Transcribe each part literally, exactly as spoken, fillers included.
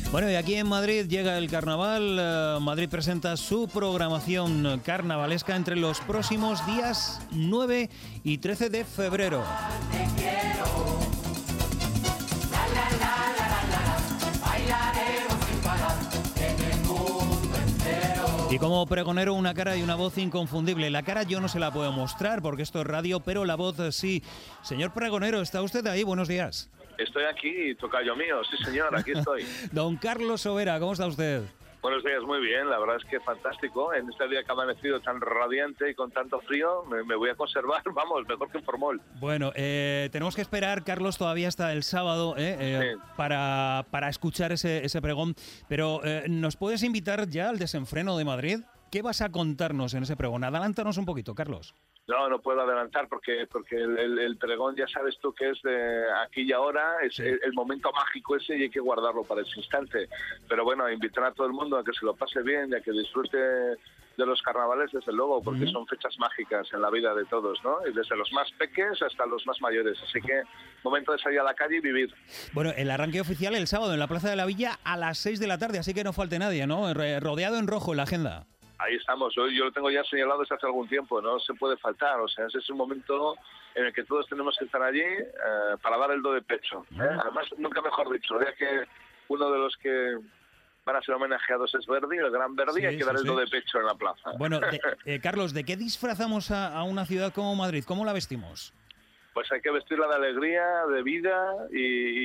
Bueno, y aquí en Madrid llega el carnaval. Uh, Madrid presenta su programación carnavalesca entre los próximos días nueve y trece de febrero. Y como pregonero, una cara y una voz inconfundible. La cara yo no se la puedo mostrar porque esto es radio, pero la voz sí. Señor pregonero, ¿está usted ahí? Buenos días. Estoy aquí, tocayo mío, sí señor, aquí estoy. Don Carlos Sobera, ¿cómo está usted? Buenos días, muy bien, la verdad es que fantástico. En este día que ha amanecido tan radiante y con tanto frío, me, me voy a conservar, vamos, mejor que un formol. Bueno, eh, tenemos que esperar, Carlos, todavía hasta el sábado eh, eh, sí. para, para escuchar ese, ese pregón. Pero, eh, ¿nos puedes invitar ya al desenfreno de Madrid? ¿Qué vas a contarnos en ese pregón? Adelántanos un poquito, Carlos. No, no puedo adelantar porque porque el, el, el pregón ya sabes tú que es de aquí y ahora, es sí. el, el momento mágico ese y hay que guardarlo para ese instante. Pero bueno, invitar a todo el mundo a que se lo pase bien y a que disfrute de los carnavales, desde luego, porque uh-huh. son fechas mágicas en la vida de todos, ¿no? Y desde los más pequeños hasta los más mayores. Así que momento de salir a la calle y vivir. Bueno, el arranque oficial el sábado en la Plaza de la Villa a las seis de la tarde, así que no falte nadie, ¿no? Rodeado en rojo en la agenda. Ahí estamos, yo, yo lo tengo ya señalado desde hace algún tiempo, no se puede faltar, o sea, ese es un momento en el que todos tenemos que estar allí eh, para dar el do de pecho. ¿eh? Además, nunca mejor dicho, ya que uno de los que van a ser homenajeados es Verdi, el gran Verdi, sí, hay que dar sí, el do sí. de pecho en la plaza. Bueno, de, eh, Carlos, ¿de qué disfrazamos a, a una ciudad como Madrid? ¿Cómo la vestimos? Pues hay que vestirla de alegría, de vida y,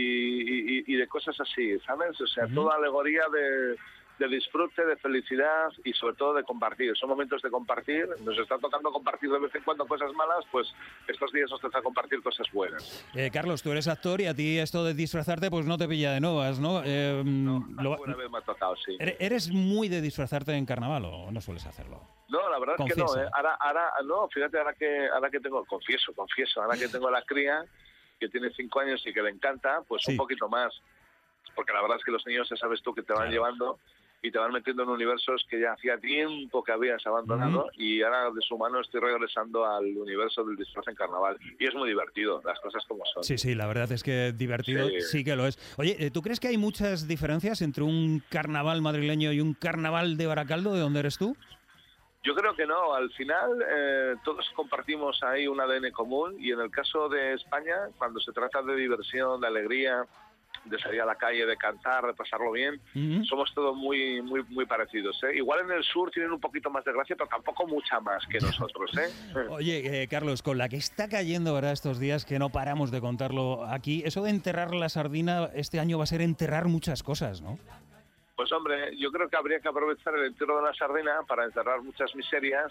y, y, y de cosas así, ¿sabes? O sea, uh-huh. toda alegoría de... de disfrute, de felicidad y sobre todo de compartir. Son momentos de compartir. Nos está tocando compartir de vez en cuando cosas malas, pues estos días nos toca compartir cosas buenas. Eh, Carlos, tú eres actor y a ti esto de disfrazarte pues no te pilla de nuevas, ¿no? Eh, no, lo, alguna vez me ha tocado, sí. ¿Eres muy de disfrazarte en carnaval o no sueles hacerlo? No, la verdad Confiesa. es que no. ¿eh? Ahora, ahora, no, fíjate, ahora que, ahora que tengo, confieso, confieso, ahora que tengo la cría, que tiene cinco años y que le encanta, pues sí. un poquito más. Porque la verdad es que los niños, ya sabes tú, que te van claro. llevando y te van metiendo en universos que ya hacía tiempo que habías abandonado uh-huh. y ahora de su mano estoy regresando al universo del disfraz en carnaval. Y es muy divertido, las cosas como son. Sí, sí, la verdad es que divertido sí, sí que lo es. Oye, ¿tú crees que hay muchas diferencias entre un carnaval madrileño y un carnaval de Baracaldo, de donde eres tú? Yo creo que no. Al final eh, todos compartimos ahí un A D N común y en el caso de España, cuando se trata de diversión, de alegría, de salir a la calle, de cantar, de pasarlo bien, uh-huh. somos todos muy muy muy parecidos, ¿eh? Igual en el sur tienen un poquito más de gracia, pero tampoco mucha más que nosotros, ¿eh? Oye, eh, Carlos, con la que está cayendo, ¿verdad?, estos días, que no paramos de contarlo aquí, eso de enterrar la sardina este año va a ser enterrar muchas cosas, ¿no? Pues hombre, yo creo que habría que aprovechar el entierro de la sardina para enterrar muchas miserias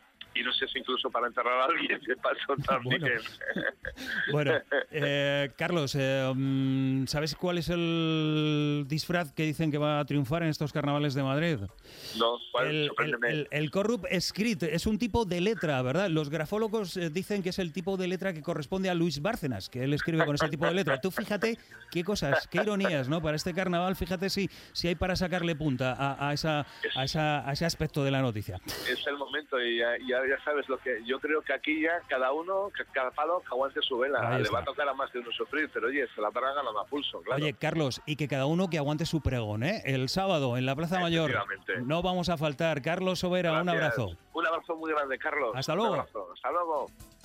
y no sé si incluso para enterrar a alguien que pasó también. Bueno, bueno eh, Carlos, eh, ¿sabes cuál es el disfraz que dicen que va a triunfar en estos carnavales de Madrid? No, ¿cuál? El, el, el, el Corrupt Script es un tipo de letra, ¿verdad? Los grafólogos eh, dicen que es el tipo de letra que corresponde a Luis Bárcenas, que él escribe con ese tipo de letra. Tú fíjate qué cosas, qué ironías, ¿no? Para este carnaval, fíjate si, si hay para sacarle punta a, a, esa, a, esa, a ese aspecto de la noticia. Es el momento y ya, ya ya sabes lo que yo creo que aquí ya cada uno, cada palo que aguante su vela. Le va a tocar a más de uno sufrir, pero oye, se la van ganando a pulso, claro. Oye, Carlos, y que cada uno que aguante su pregón, ¿eh? El sábado en la Plaza Mayor. No vamos a faltar. Carlos Sobera, Gracias. Un abrazo. Un abrazo muy grande, Carlos. Hasta luego. Un abrazo. Hasta luego.